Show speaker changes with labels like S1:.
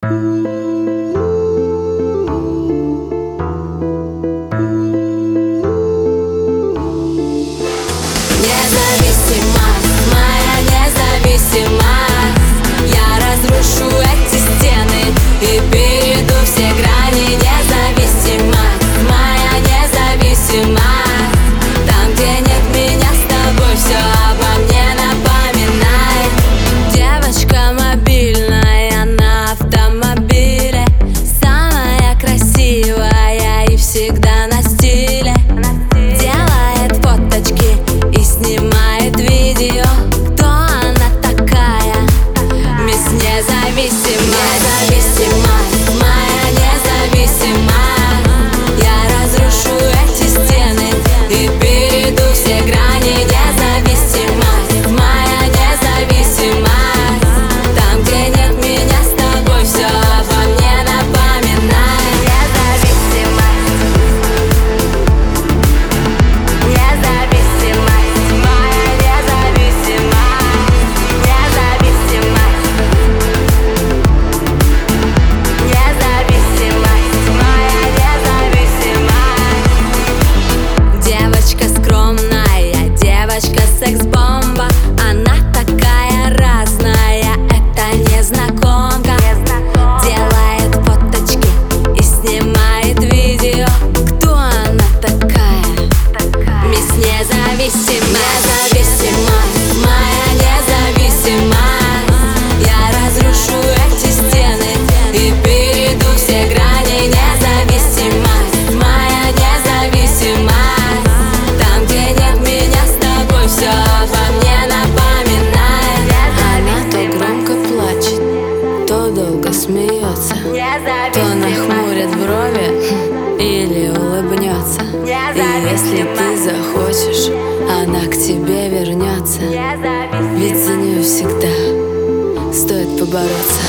S1: моя независимость. Я разрушу эти стены и перейду все грани. Независимость, моя независимость. Там, где нет меня с тобой, все обо мне напоминает. Девочка мобильная на автомобиле, самая красивая и всегда на стиле. Делает фоточки и снимает видео. Кто она такая? Мисс Независимость. Независимость, моя независимость. Я разрушу эти стены и перейду все грани. Независимость, моя независимость. Там, где нет меня с тобой, все обо мне напоминает. Независимость, независимость, моя независимость. Независимость, моя независимость. Девочка скромная, девочка секс-бомба. Она такая разная, это незнакомка. Делает фоточки и снимает видео. Кто она такая? Мисс Независимость. Независимость, моя независимость. Я разрушу эти стены и перейду все грани. Независимость, моя независимость. Там, где нет меня с тобой, все обо мне напоминает. Она то громко плачет, то долго смеется, то нахмурит брови или улыбнется. И если ты захочешь, она к тебе вернется. Ведь за нее всегда стоит побороться.